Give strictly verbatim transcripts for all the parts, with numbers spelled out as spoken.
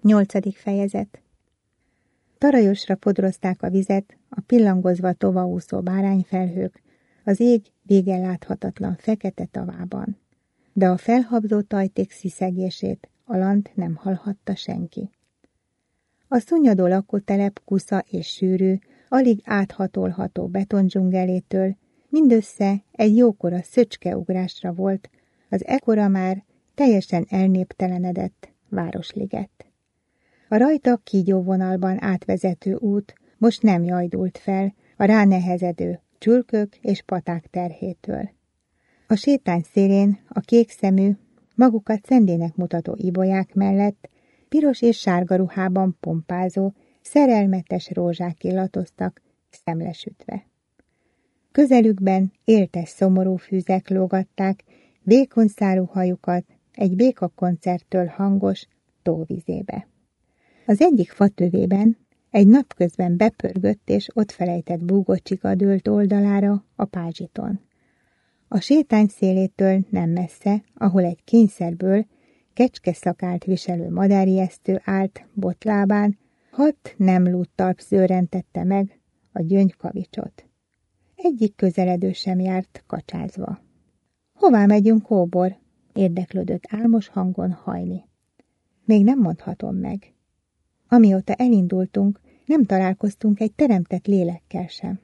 Nyolcadik fejezet. Tarajosra fodrozták a vizet, a pillangozva tovaúszó bárányfelhők, az ég végen láthatatlan fekete tavában. De a felhabzó tajték sziszegését a lant nem hallhatta senki. A szunnyadó lakótelep kusza és sűrű, alig áthatolható betondzsungelétől mindössze egy jókora szöcskeugrásra volt az ekkora már teljesen elnéptelenedett városliget. A rajta kígyóvonalban átvezető út most nem jajdult fel a ránehezedő csülkök és paták terhétől. A sétány szélén a kékszemű, magukat szendének mutató ibolyák mellett piros és sárga ruhában pompázó, szerelmetes rózsák illatoztak, szemlesütve. Közelükben éltes szomorú fűzek lógatták vékony szárú hajukat egy békakoncerttől hangos tóvizébe. Az egyik fatövében egy napközben bepörgött és ott felejtett búgócsika dőlt oldalára a pázsiton. A sétány szélétől nem messze, ahol egy kényszerből kecskeszakált viselő madárijesztő állt botlábán, hat nem lúttalp zőrentette meg a gyöngykavicsot. Egyik közeledő sem járt kacsázva. Hová megyünk, kóbor? Érdeklődött álmos hangon Hajni. Még nem mondhatom meg. Amióta elindultunk, nem találkoztunk egy teremtett lélekkel sem.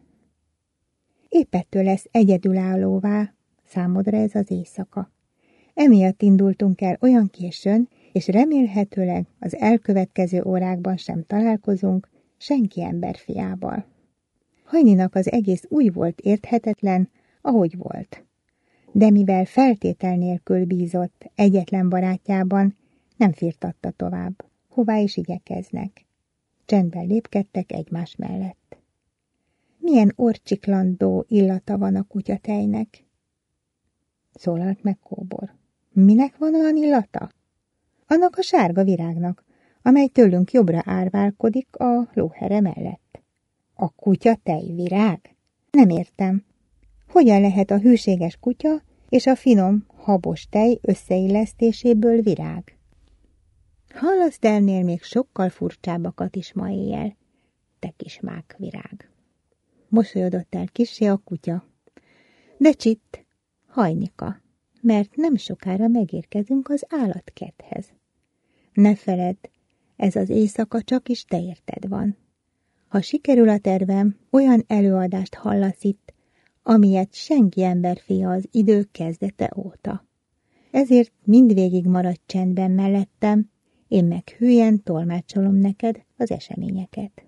Épp ettől lesz egyedülállóvá számodra ez az éjszaka. Emiatt indultunk el olyan későn, és remélhetőleg az elkövetkező órákban sem találkozunk senki emberfiával. Hajninak az egész úgy volt érthetetlen, ahogy volt. De mivel feltétel nélkül bízott egyetlen barátjában, nem firtatta tovább, hová is igyekeznek. Csendben lépkedtek egymás mellett. Milyen orcsiklandó illata van a kutyatejnek? Szólalt meg Kóbor. Minek van olyan illata? Annak a sárga virágnak, amely tőlünk jobbra árválkodik a lóhere mellett. A kutyatej virág? Nem értem. Hogyan lehet a hűséges kutya és a finom, habos tej összeillesztéséből virág? Hallasz ennél még sokkal furcsábbakat is ma éjjel, te kis mákvirág. Mosolyodott el kissé a kutya. De csitt, Hajnika, mert nem sokára megérkezünk az állatkerthez. Ne feledd, ez az éjszaka csak is te érted van. Ha sikerül a tervem, olyan előadást hallasz itt, amilyet senki emberfia az idő kezdete óta. Ezért mindvégig maradj csendben mellettem, én meg hülyen tolmácsolom neked az eseményeket.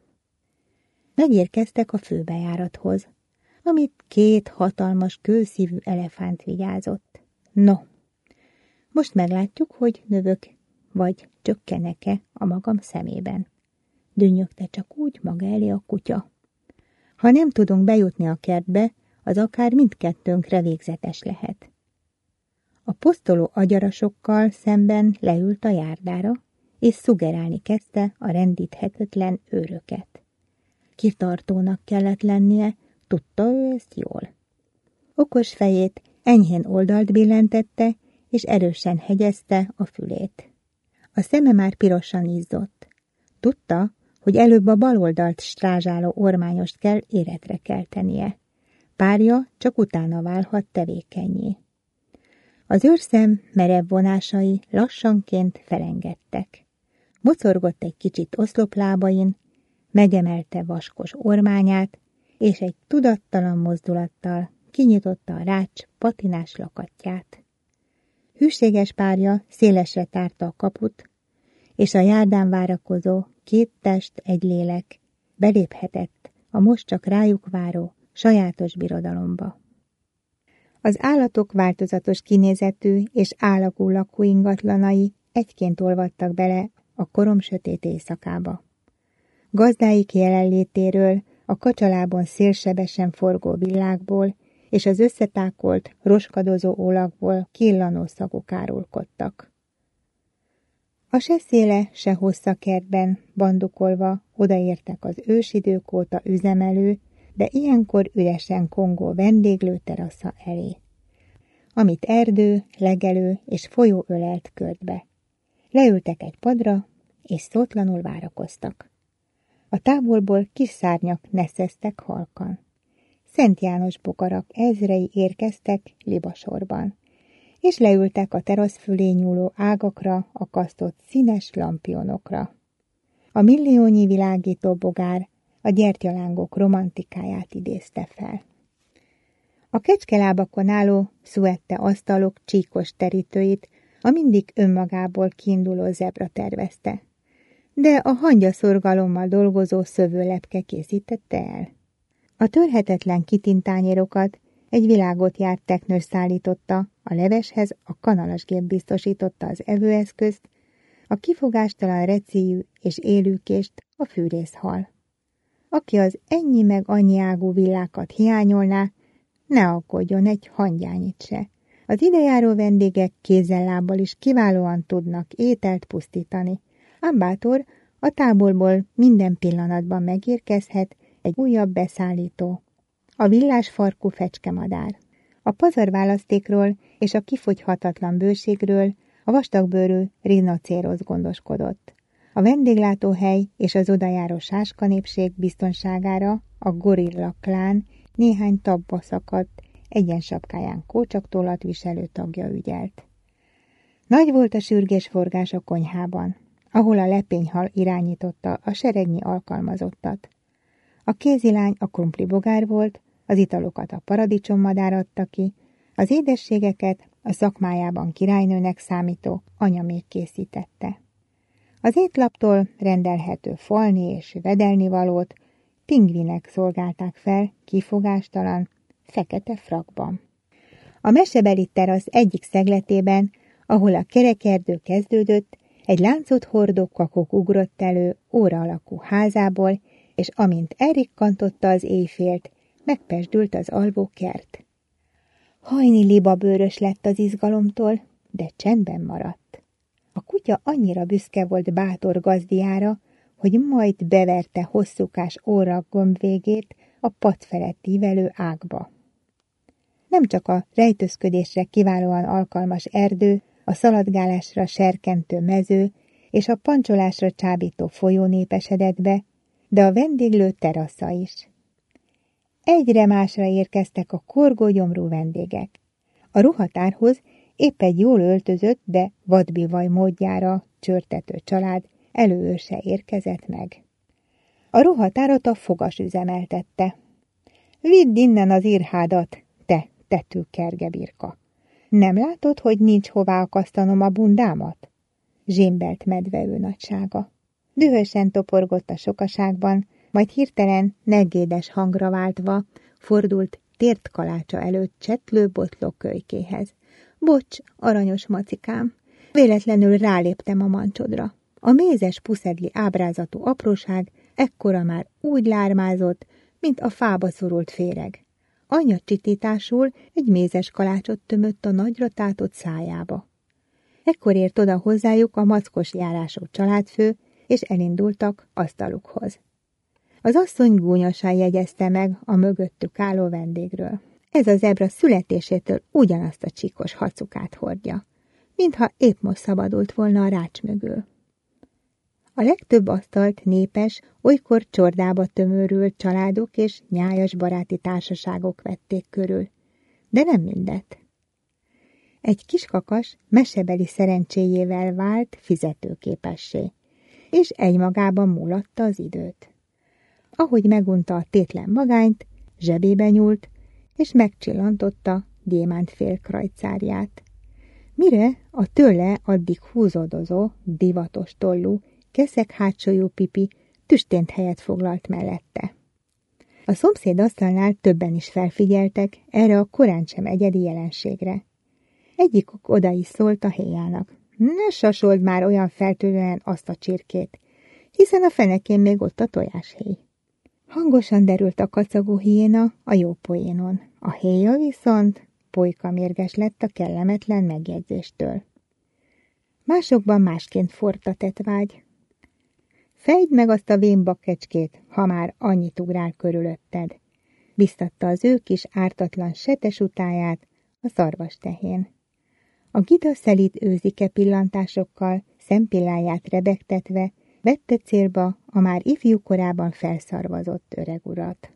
Megérkeztek a főbejárathoz, amit két hatalmas kőszívű elefánt vigyázott. No, most meglátjuk, hogy növök vagy csökkenek-e a magam szemében. Dünnyögte csak úgy maga elé a kutya. Ha nem tudunk bejutni a kertbe, az akár mindkettőnkre végzetes lehet. A posztoló agyarasokkal szemben leült a járdára, és szugerálni kezdte a rendíthetetlen őröket. Kitartónak kellett lennie, tudta ő ezt jól. Okos fejét enyhén oldalt billentette, és erősen hegyezte a fülét. A szeme már pirosan izzott. Tudta, hogy előbb a bal oldalt strázsáló ormányost kell életre keltenie. Párja csak utána válhat tevékennyé. Az őrszem merev vonásai lassanként felengedtek. Mocorgott egy kicsit oszloplábain, megemelte vaskos ormányát, és egy tudattalan mozdulattal kinyitotta a rács patinás lakatját. Hűséges párja szélesre tárta a kaput, és a járdán várakozó két test, egy lélek beléphetett a most csak rájuk váró sajátos birodalomba. Az állatok változatos kinézetű és állagú lakóingatlanai egyként olvadtak bele a koromsötét éjszakába. Gazdáik jelenlétéről, a kacsalábon szélsebesen forgó villákból és az összetákolt, roskadozó ólakból killanó szagok árulkodtak. A se széle, se hossza kertben bandukolva odaértek az ősidők óta üzemelő, de ilyenkor üresen kongó vendéglő terasza elé, amit erdő, legelő és folyó ölelt körtbe. Leültek egy padra, és szótlanul várakoztak. A távolból kis szárnyak neszeztek halkan. Szent János bogarak ezrei érkeztek libasorban, és leültek a terasz fölé nyúló ágakra, akasztott színes lampionokra. A milliónyi világító bogár a gyertyalángok romantikáját idézte fel. A kecskelábakon álló szuette asztalok csíkos terítőit a mindig önmagából kiinduló zebra tervezte, de a hangyaszorgalommal dolgozó szövőlepke készítette el. A törhetetlen kitintányérokat egy világot járt teknős szállította, a leveshez a kanalasgép biztosította az evőeszközt, a kifogástalan recélyű és élőkést a fűrészhal. Aki az ennyi meg annyi ágú villákat hiányolná, ne aggódjon egy hangyányit se. Az idejáró vendégek kézzel-lábbal is kiválóan tudnak ételt pusztítani. Ám bátor, a távolból minden pillanatban megérkezhet egy újabb beszállító. A villás farkú fecskemadár. A pazarválasztékról és a kifogyhatatlan bőségről a vastagbőrű rinocérosz gondoskodott. A vendéglátóhely és az odajáró sáskanépség biztonságára a gorilla klán néhány tabba szakadt, egyensapkáján kócsaktólat viselő tagja ügyelt. Nagy volt a sürgésforgás a konyhában, ahol a lepényhal irányította a seregnyi alkalmazottat. A kézilány a krumplibogár volt, az italokat a paradicsommadár adta ki, az édességeket a szakmájában királynőnek számító anya még készítette. Az étlaptól rendelhető falni és vedelni valót pingvinek szolgálták fel kifogástalan, fekete frakban. A mesebeli terasz egyik szegletében, ahol a kerekerdő kezdődött, egy láncot hordó kakok ugrott elő óra alakú házából, és amint elrikkantotta az éjfélt, megpesdült az alvó kert. Hajni libabőrös lett az izgalomtól, de csendben maradt. A kutya annyira büszke volt bátor gazdiára, hogy majd beverte hosszúkás óra gombvégét a pad felett ívelő ágba. Nem csak a rejtőzködésre kiválóan alkalmas erdő, a szaladgálásra serkentő mező és a pancsolásra csábító folyó népesedett be, de a vendéglő terasza is. Egyre másra érkeztek a korgógyomrú vendégek. A ruhatárhoz épp egy jól öltözött, de vadbivaj módjára csörtető család előőse érkezett meg. A ruhatárat a fogas üzemeltette. Vidd innen az irhádat, te tetű kergebirka. Nem látod, hogy nincs hová akasztanom a bundámat? Zsémbelt medve ő nagysága. Dühösen toporgott a sokaságban, majd hirtelen neggédes hangra váltva fordult tért kalácsa előtt csetlő botló kölykéhez. Bocs, aranyos macikám, véletlenül ráléptem a mancsodra. A mézes puszedli ábrázatú apróság ekkora már úgy lármázott, mint a fába szorult féreg. Anya csitításul egy mézes kalácsot tömött a nagyra tátott szájába. Ekkor ért oda hozzájuk a mackos járású családfő, és elindultak asztalukhoz. Az asszony gúnyosan jegyezte meg a mögöttük álló vendégről. Ez a zebra születésétől ugyanazt a csíkos hacukát hordja, mintha épp most szabadult volna a rács mögül. A legtöbb asztalt népes, olykor csordába tömörült családok és nyájas baráti társaságok vették körül, de nem mindet. Egy kiskakas mesebeli szerencséjével vált fizetőképessé, és egymagában múlatta az időt. Ahogy megunta a tétlen magányt, zsebébe nyúlt, és megcsillantotta gyémántfél krajcárját. Mire a tőle addig húzódozó, divatos tollú, keszek hátsójú pipi tüstént helyet foglalt mellette. A szomszéd asztalnál többen is felfigyeltek erre a korán sem egyedi jelenségre. Egyikük oda is szólt a héjának. Ne sasold már olyan feltűnően azt a csirkét, hiszen a fenekén még ott a tojáshéj. Hangosan derült a kacagó hiéna a jó poénon. A héja viszont polyka mérges lett a kellemetlen megjegyzéstől. Másokban másként forrt a tetvágy. Fejdd meg azt a vén bakkecskét, ha már annyit ugrál körülötted, biztatta az ő kis ártatlan setes utáját a szarvastehén. A gida szelíd őzike pillantásokkal szempilláját rebegtetve vette célba a már ifjú korában felszarvazott öreg urat.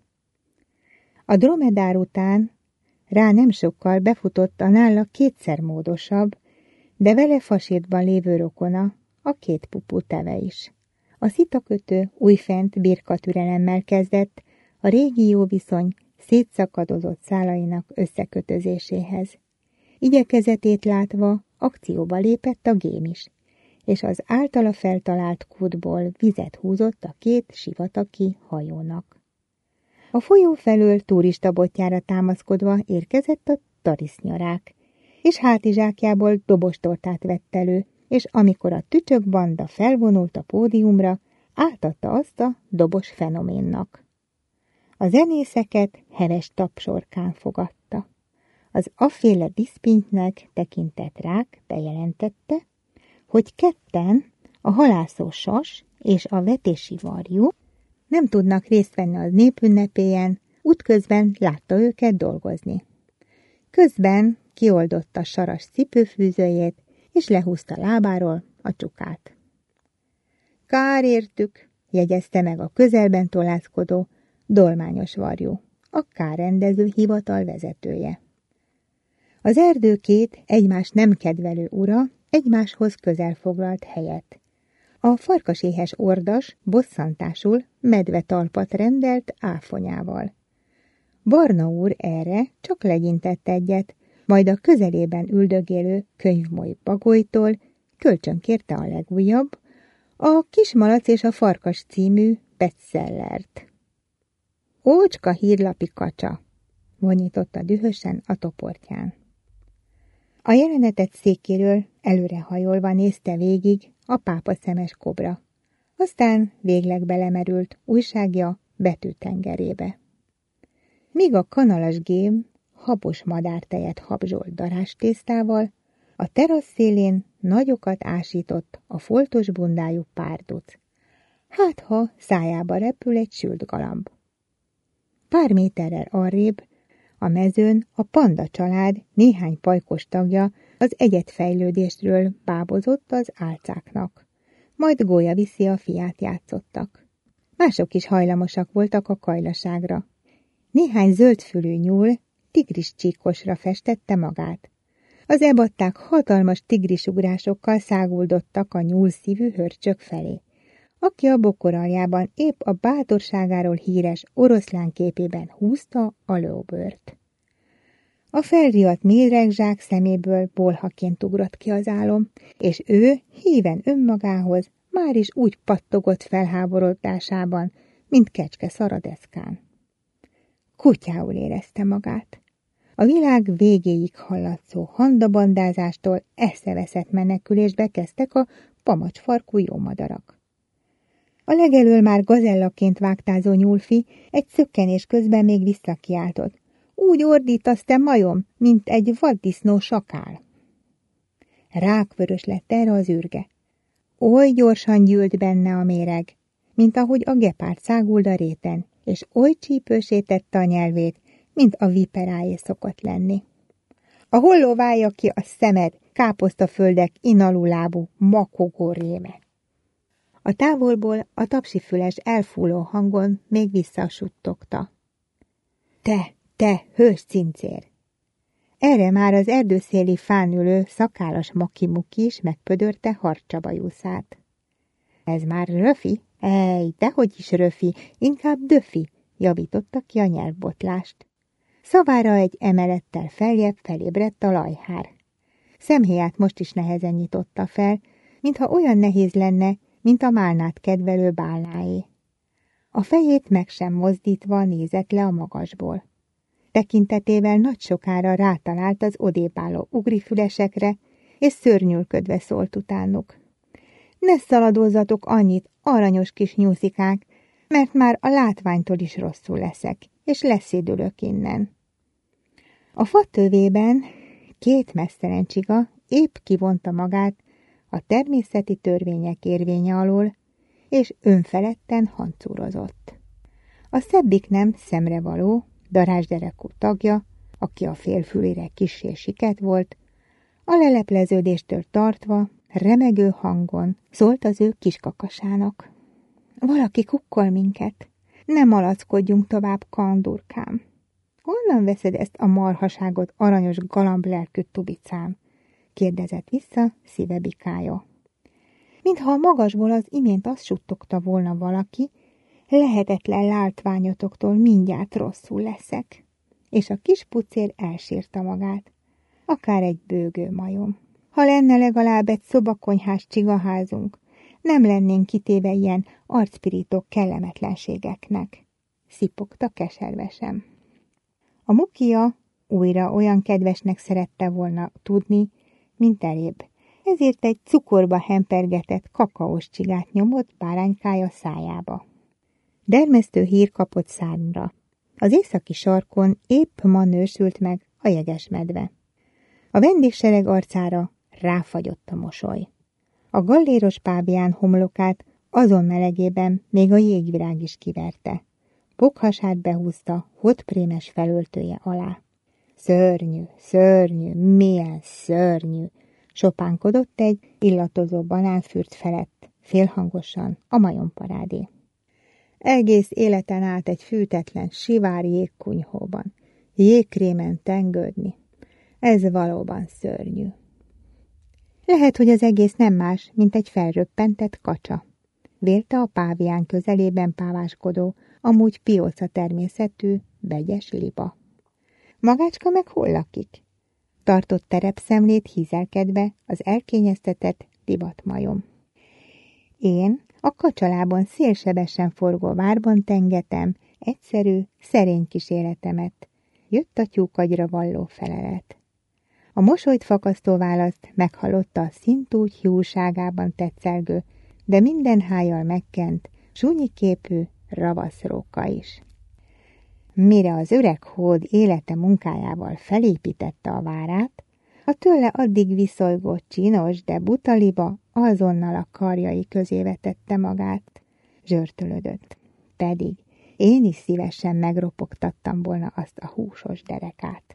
A dromedár után rá nem sokkal befutott a nála kétszer módosabb, de vele fasétban lévő rokona, a két pupú teve is. A szitakötő újfent birkatürelemmel kezdett a régi jó viszony szétszakadozott szálainak összekötözéséhez. Igyekezetét látva akcióba lépett a gém is, és az általa feltalált kútból vizet húzott a két sivatagi hajónak. A folyó felől turistabotjára támaszkodva érkezett a tarisznyarák, és hátizsákjából dobostortát vett elő, és amikor a tücsök banda felvonult a pódiumra, átadta azt a dobos fenoménnak. A zenészeket heves tapsorkán fogadta. Az afféle diszpintnek tekintett rák bejelentette, hogy ketten, a halászó sas és a vetési varjú nem tudnak részt venni a népünnepélyen, útközben látta őket dolgozni. Közben kioldotta saras cipőfűzőjét, és lehúzta lábáról a csukát. Kár értük, jegyezte meg a közelben tolászkodó, dolmányos varjú, a kárrendező hivatal vezetője. Az erdő két egymás nem kedvelő ura egymáshoz közel foglalt helyet. A farkaséhes ordas bosszantásul medve talpat rendelt áfonyával. Barna úr erre csak legyintett egyet, majd a közelében üldögélő könyvmoly bagolytól kölcsönkérte a legújabb, a Kismalac és a farkas című bestsellert. Ócska hírlapi kacsa, vonyította dühösen a toportján. A jelenetet székéről előrehajolva nézte végig a pápa szemes kobra. Aztán végleg belemerült újságja betűtengerébe. Míg a kanalas gém habos madártejet habzsolt darástésztával, a terasz szélén nagyokat ásított a foltos bundájú párduc. Hát, ha szájába repül egy sült galamb. Pár méterrel arrébb, a mezőn a panda család néhány pajkos tagja az egyetfejlődésről bábozott az álcáknak. Majd Gólya viszi a fiát játszottak. Mások is hajlamosak voltak a kajlaságra. Néhány zöldfülű nyúl tigris csíkosra festette magát. Az ebatták hatalmas tigrisugrásokkal száguldottak a nyúlszívű hörcsök felé, aki a bokor aljában épp a bátorságáról híres oroszlán képében húzta a lóbőrt. A felriadt méregzsák szeméből bolhaként ugrott ki az álom, és ő híven önmagához már is úgy pattogott felháborodásában, mint kecske szaradeszkán. Kutyául érezte magát. A világ végéig hallatszó handabandázástól eszeveszett menekülésbe kezdtek a pamacsfarkú jómadarak. A legelől már gazellaként vágtázó nyúlfi egy szökkenés közben még visszakiáltott. Úgy ordítasz, te majom, mint egy vaddisznó sakál. Rákvörös lett erre az űrge. Oly gyorsan gyűlt benne a méreg, mint ahogy a gepárd száguld a réten, és oly csípősé tette a nyelvét, mint a viperájé szokott lenni. A holló válja ki a szemed, káposztaföldek inalulábú, makogó réme. A távolból a tapsifüles elfúló hangon még visszasuttogta. Te, te, hős cincér! Erre már az erdőszéli fán ülő szakállas makimuki is megpödörte harcsabajuszát. Ez már röfi? Ej, dehogy is röfi, inkább döfi, javította ki a nyelvbotlást. Szavára egy emelettel feljebb felébredt a lajhár. Szemhéját most is nehezen nyitotta fel, mintha olyan nehéz lenne, mint a málnát kedvelő bálnáé. A fejét meg sem mozdítva nézett le a magasból. Tekintetével nagy sokára rátalált az odébáló ugrifülesekre, és szörnyűlködve szólt utánuk. Ne szaladozzatok annyit, aranyos kis nyúszikák, mert már a látványtól is rosszul leszek, és leszédülök innen. A fatövében két meztelen csiga épp kivonta magát a természeti törvények érvénye alól, és önfeledten hancúrozott. A szebbik nem szemrevaló, darázsderekú tagja, aki a félfülére kissé siket volt, a lelepleződéstől tartva remegő hangon szólt az ő kiskakasának. Valaki kukkol minket. Ne malackodjunk tovább, kandurkám. Honnan veszed ezt a marhaságot, aranyos galamblelkű tubicám? Kérdezett vissza szíve bikája. Mintha a magasból az imént azt suttogta volna valaki, lehetetlen látványotoktól mindjárt rosszul leszek. És a kis pucér elsírta magát. Akár egy bőgő majom. Ha lenne legalább egy szobakonyhás csigaházunk, nem lennénk kitéve ilyen arcpirító kellemetlenségeknek. Szipogta keservesen. A mukia újra olyan kedvesnek szerette volna tudni, mint elébb. Ezért egy cukorba hempergetett kakaós csigát nyomott báránykája szájába. Dermesztő hír kapott szárnyra. Az északi sarkon épp ma nősült meg a jegesmedve. A vendégsereg arcára ráfagyott a mosoly. A galléros pávián homlokát azon melegében még a jégvirág is kiverte. Bokhasát behúzta hotprémes felöltője alá. Szörnyű, szörnyű, milyen szörnyű, sopánkodott egy illatozó banánfürt felett, félhangosan a majomparádé. Egész életen át egy fűtetlen, sivár jégkunyhóban, jégkrémen tengődni. Ez valóban szörnyű. Lehet, hogy az egész nem más, mint egy felröppentett kacsa. Vélte a pávián közelében páváskodó, amúgy pióca természetű, vegyes liba. Magácska meg hol lakik? Tartott terepszemlét hízelkedve az elkényeztetett divatmajom. Én a kacsalában szélsebesen forgó várban tengetem egyszerű, szerény kis életemet. Jött a tyúkagyra valló felelet. A mosolyt fakasztó választ meghallotta a szintúgy hiúságában tetszelgő, de minden hájjal megkent, súnyi képű ravaszróka is. Mire az öreg hód élete munkájával felépítette a várát, a tőle addig viszolygó csinos, de butaliba azonnal a karjai közé vetette magát. Zsörtölödött. Pedig én is szívesen megropogtattam volna azt a húsos derekát.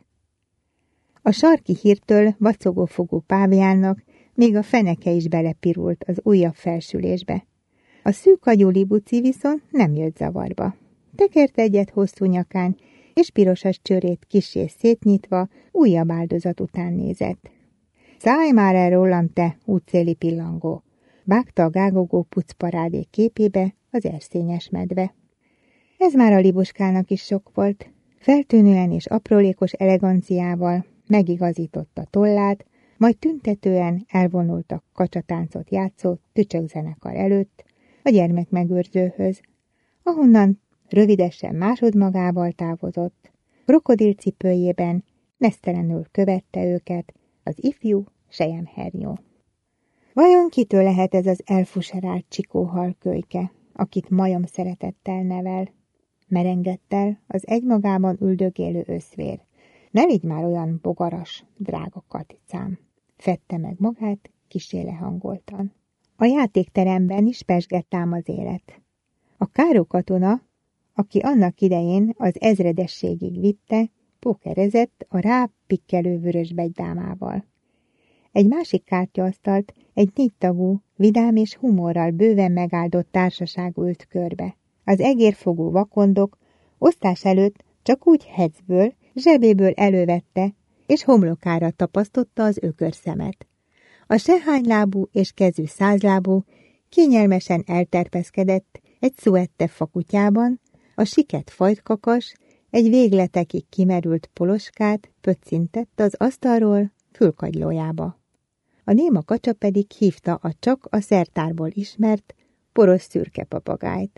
A sarki hírtől vacogófogó páviánnak még a feneke is belepirult az újabb felsülésbe. A szűk agyú libuci viszont nem jött zavarba. Tekert egyet hosszú nyakán, és pirosas csőrét kissé szétnyitva újabb áldozat után nézett. Szállj már el rólam, te útszéli pillangó! Vágta a gágogó pucparádé képébe az erszényes medve. Ez már a libuskának is sok volt. Feltűnően és aprólékos eleganciával megigazította tollát, majd tüntetően elvonult a kacsatáncot játszó tücsökzenekar előtt a gyermekmegőrzőhöz, ahonnan rövidesen másodmagával távozott, krokodilcipőjében nesztelenül követte őket az ifjú selyemhernyó. Vajon kitől lehet ez az elfuserált csikóhal kölyke, akit majom szeretettel nevel? Merengett el az egymagában üldögélő összvér. Ne légy már olyan bogaras, drága Katicám! Fedte meg magát kissé lehangoltan. A játékteremben is pesgett ám az élet. A Káró katona, aki annak idején az ezredességig vitte, pókerezett a rá pikkelő vörösbegydámával. Egy másik kártyaasztalt egy négytagú, vidám és humorral bőven megáldott társaság ült körbe. Az egérfogó vakondok osztás előtt csak úgy hecből, zsebéből elővette, és homlokára tapasztotta az ökörszemet. A sehánylábú és kezű százlábú kényelmesen elterpeszkedett egy szuette fakutyában, a siket fajtkakas egy végletekig kimerült poloskát pöccintett az asztalról fülkagylójába. A néma kacsa pedig hívta a csak a szertárból ismert poros szürke papagájt.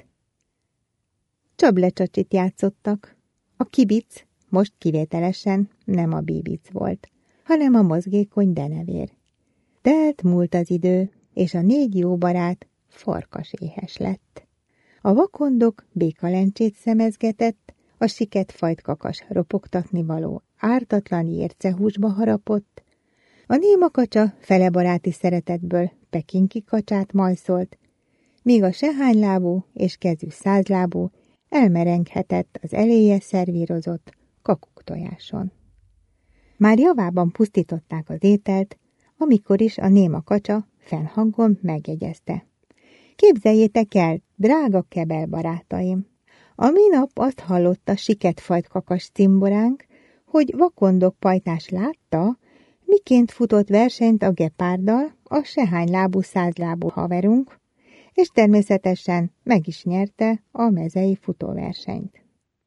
Csablecsacsit játszottak. A kibic most kivételesen nem a bíbic volt, hanem a mozgékony denevér. Telt múlt az idő, és a négy jó barát farkas éhes lett. A vakondok békalencsét szemezgetett, a siket fajtkakas ropogtatni való ártatlan jércehúsba harapott, a néma kacsa fele baráti szeretetből pekinki kacsát majszolt, míg a sehánylábú és kezű százlábú elmerenghetett az eléje szervírozott kakuktojáson. Már javában pusztították az ételt, amikor is a néma kacsa fennhangon megjegyezte. Képzeljétek el, drága Kebel barátaim! A minap azt hallotta siketfajt kakas cimboránk, hogy vakondok pajtás látta, miként futott versenyt a gepárddal, a sehány lábú százlábú haverunk, és természetesen meg is nyerte a mezei futóversenyt.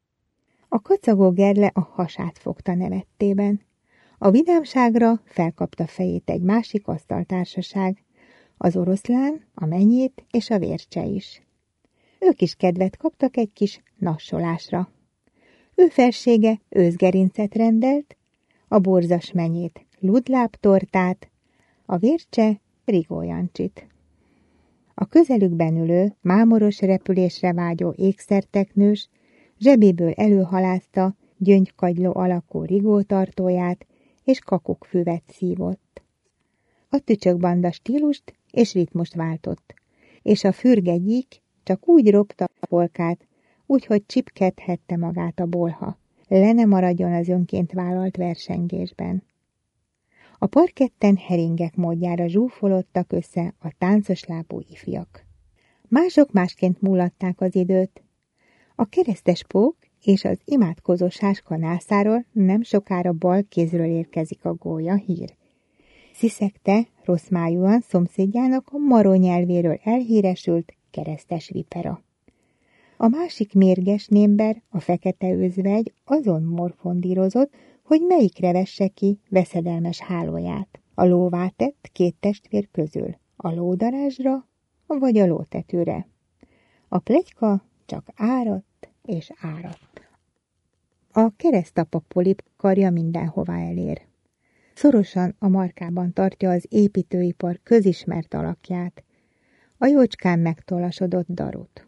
A kacagó Gerle a hasát fogta nevettében. A vidámságra felkapta fejét egy másik asztaltársaság, az oroszlán, a menyét és a vércse is. Ők is kedvet kaptak egy kis nassolásra. Ő felsége őszgerincet rendelt, a borzas menyét ludlábtortát, a vércse rigójancsit. A közelükben ülő, mámoros repülésre vágyó ékszerteknős zsebéből előhalázta gyöngykagyló alakú rigótartóját, és kakukfüvet szívott. A tücsökbanda stílust és ritmust váltott, és a fürgegyik csak úgy ropta a polkát, úgyhogy csipkedhette magát a bolha, le ne maradjon az önként vállalt versengésben. A parketten heringek módjára zsúfolódtak össze a táncos lábú ifjak. Mások másként múlatták az időt. A keresztes pók és az imádkozó sáska nászáról nem sokára bal kézről érkezik a gólya hír. Sziszegte rossz májúan szomszédjának a maró nyelvéről elhíresült keresztes vipera. A másik mérges némber, a fekete özvegy azon morfondírozott, hogy melyikre vesse ki veszedelmes hálóját. A lóvá tett két testvér közül, a lódarázsra vagy a lótetőre. A pletyka csak áradt és áradt. A keresztapa polip karja mindenhová elér. Szorosan a markában tartja az építőipar közismert alakját, a jócskán megtollasodott darut.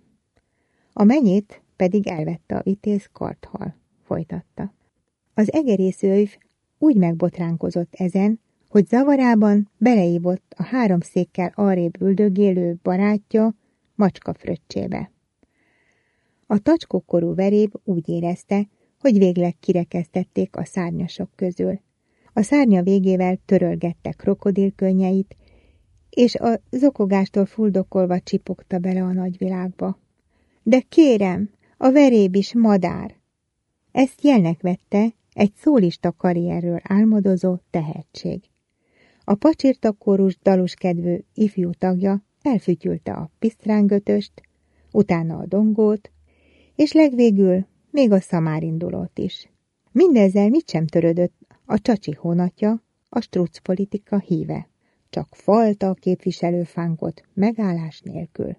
A menyét pedig elvette a vitéz karthal, folytatta. Az egerészőjv úgy megbotránkozott ezen, hogy zavarában beleívott a három székkel arrébb üldögélő barátja macska fröccsébe. A tacskókorú veréb úgy érezte, hogy végleg kirekesztették a szárnyasok közül. A szárnya végével törölgette krokodilkönnyeit, és a zokogástól fuldokolva csipogta bele a nagyvilágba. De kérem, a veréb is madár! Ezt jelnek vette egy szólista karrierről álmodozó tehetség. A pacsirtakórus daluskedvű ifjú tagja elfütyülte a pisztrángötöst, utána a dongót, és legvégül még a szamárindulót is. Mindezzel mit sem törődött a csacsi hónatja, a struc politika híve, csak falta a képviselőfánkot megállás nélkül.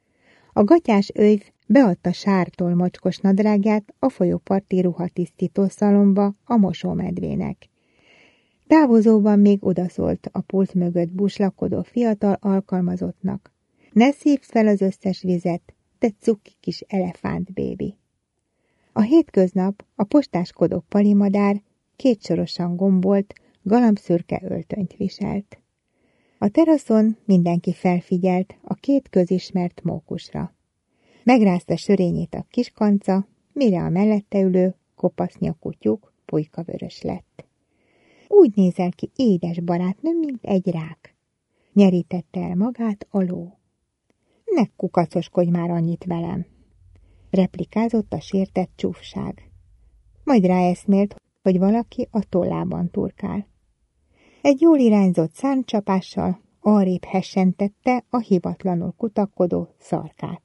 A gatyás őjv beadta sártól mocskos nadrágját a folyóparti ruhatisztító szalomba a mosómedvének. Távozóban még odaszólt a pult mögött buslakodó fiatal alkalmazottnak. Ne szívd fel az összes vizet, te cuki kis elefánt bébi. A hétköznap a postáskodó palimadár kétsorosan gombolt, galambszürke öltönyt viselt. A teraszon mindenki felfigyelt a két közismert mókusra. Megrázta sörényét a kiskanca, mire a mellette ülő kopasznyakú tyúk pulykavörös lett. Úgy nézel ki, édes barátnőm, mint egy rák. Nyerítette el magát a ló. Ne kukacoskodj már annyit velem, replikázott a sértett csúfság. Majd ráeszmélt, hogy valaki a tollában turkál. Egy jól irányzott szárnycsapással arrébb hessentette a hivatlanul kutakodó szarkát.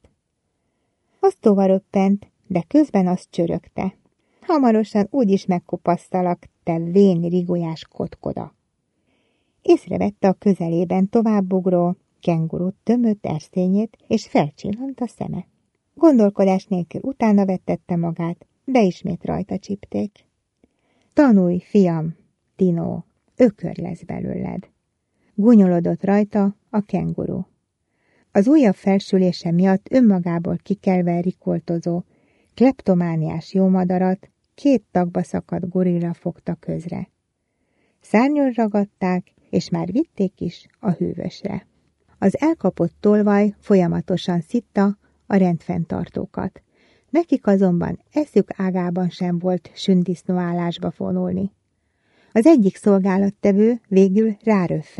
Az tovaröppent, de közben azt csörögte. Hamarosan úgyis megkopasztalak, te vén rigolyás kotkoda. Észrevette a közelében továbbugró, kengurút tömött erszényét, és felcsillant a szeme. Gondolkodás nélkül utána vettette magát, de ismét rajta csipték. Tanulj, fiam, Tino, ökör lesz belőled. Gúnyolodott rajta a kenguru. Az újabb felsülése miatt önmagából kikelve rikoltozó, kleptomániás jómadarat két tagba szakadt gorilla fogta közre. Szárnyon ragadták, és már vitték is a hűvösre. Az elkapott tolvaj folyamatosan szitta a rendfenntartókat. Nekik azonban eszük ágában sem volt sündisznóállásba fonulni. Az egyik szolgálattevő végül ráröffent,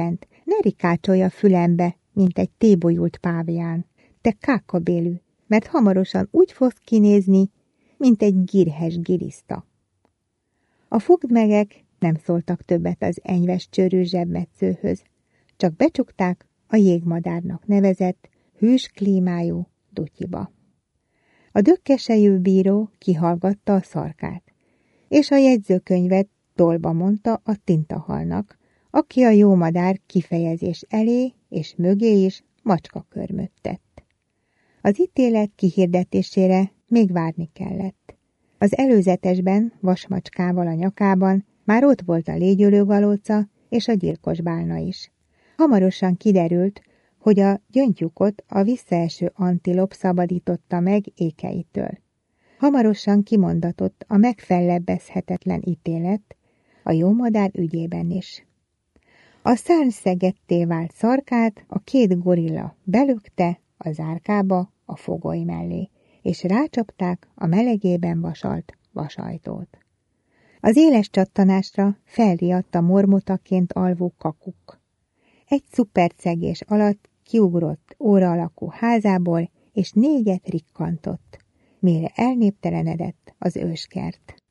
ne rikácsolj a fülembe, mint egy tébolyult pávián, te kákkabélű, mert hamarosan úgy fogsz kinézni, mint egy girhes giriszta. A fogdmegek nem szóltak többet az enyves csőrű zsebmetszőhöz, csak becsukták a jégmadárnak nevezett, hűs klímájú dutyiba. A dökkesejű bíró kihallgatta a szarkát, és a jegyzőkönyvet dolba mondta a tintahalnak, aki a jó madár kifejezés elé és mögé is macskakörmöt tett. Az ítélet kihirdetésére még várni kellett. Az előzetesben vasmacskával a nyakában már ott volt a légyölőgalóca és a gyilkos bálna is. Hamarosan kiderült, hogy a gyöngytyukot a visszaeső antilop szabadította meg ékeitől. Hamarosan kimondatott a megfellebbezhetetlen ítélet a jó madár ügyében is. A szárnyszegetté vált szarkát a két gorilla belökte a zárkába a fogoly mellé, és rácsapták a melegében vasalt vasajtót. Az éles csattanásra felriadt a mormotaként alvó kakuk. Egy szupercegés alatt kiugrott óra alakú házából, és négyet rikkantott, mire elnéptelenedett az őskert.